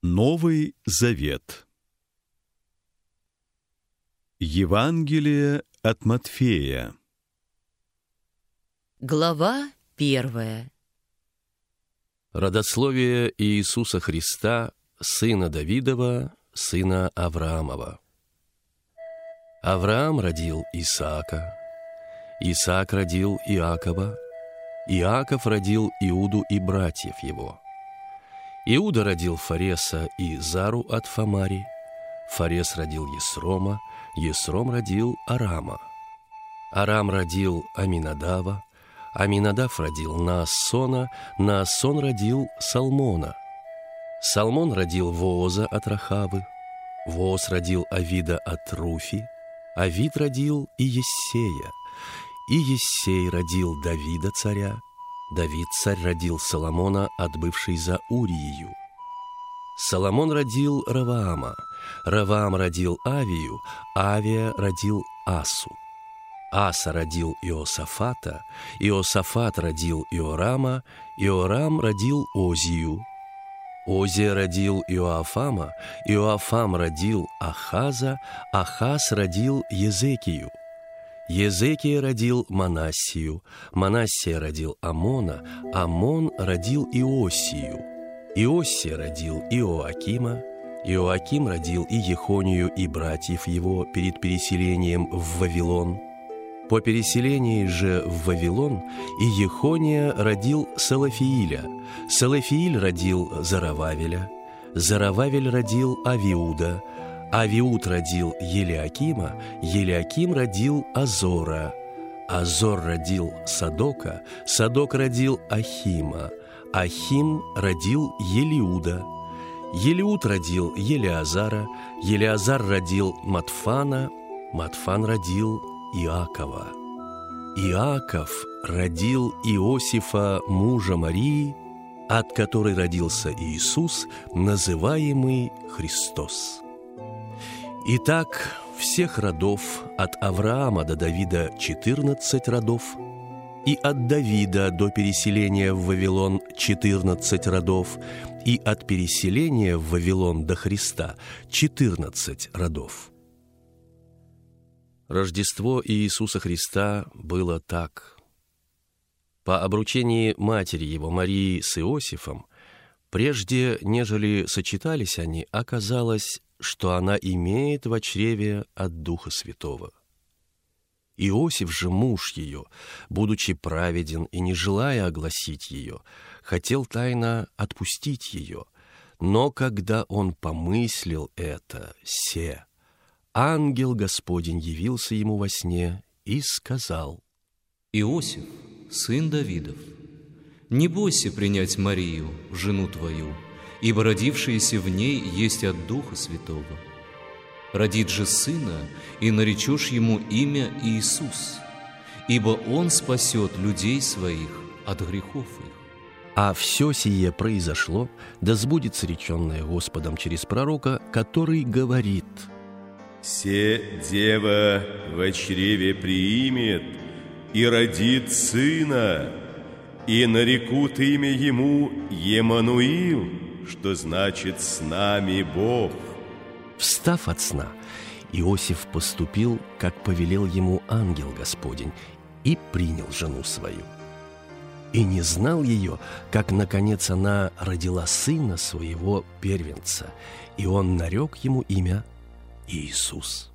Новый Завет. Евангелие от Матфея. Глава 1. Родословие Иисуса Христа, сына Давидова, сына Авраамова. Авраам родил Исаака, Исаак родил Иакова, Иаков родил Иуду и братьев его. Иуда родил Фареса и Зару от Фамари, Фарес родил Есрома, Есром родил Арама. Арам родил Аминадава, Аминадав родил Наассона, Наассон родил Салмона. Салмон родил Вооза от Рахавы, Вооз родил Авида от Руфи, Авид родил Иессея, Иессей родил Давида царя, Давид царь родил Соломона от бывшей за Урию. Соломон родил Раваама, Раваам родил Авию, Авия родил Асу. Аса родил Иосафата, Иосафат родил Иорама, Иорам родил Озию. Озия родил Иоафама, Иоафам родил Ахаза, Ахаз родил Езекию. Езекия родил Манассию, Манассия родил Амона, Амон родил Иосию. Иосия родил Иоакима, Иоаким родил и Ехонию и братьев его перед переселением в Вавилон. По переселении же в Вавилон Иехония родил Салафииля, Салафииль родил Зарававеля, Зарававель родил Авиуда, Авиуд родил Елиакима, Елиаким родил Азора, Азор родил Садока, Садок родил Ахима, Ахим родил Елиуда, Елиуд родил Елиазара, Елиазар родил Матфана, Матфан родил Иакова. Иаков родил Иосифа, мужа Марии, от которой родился Иисус, называемый Христос. Итак, всех родов от Авраама до Давида 14 родов, и от Давида до переселения в Вавилон 14 родов, и от переселения в Вавилон до Христа 14 родов. Рождество Иисуса Христа было так. По обручении матери его Марии с Иосифом, прежде нежели сочетались они, оказалось, что она имеет в чреве от Духа Святого. Иосиф же, муж ее, будучи праведен и не желая огласить ее, хотел тайно отпустить ее. Но когда он помыслил это, ангел Господень явился ему во сне и сказал: «Иосиф, сын Давидов, не бойся принять Марию, жену твою, ибо родившееся в ней есть от Духа Святого. Родит же сына, и наречешь ему имя Иисус, ибо он спасет людей своих от грехов их». А все сие произошло, да сбудется реченное Господом через пророка, который говорит: «Се дева во чреве приимет и родит сына, и нарекут имя ему Емануил, что значит «с нами Бог». Встав от сна, Иосиф поступил, как повелел ему ангел Господень, и принял жену свою. И не знал ее, как, наконец, она родила сына своего первенца, и он нарек ему имя Иисус.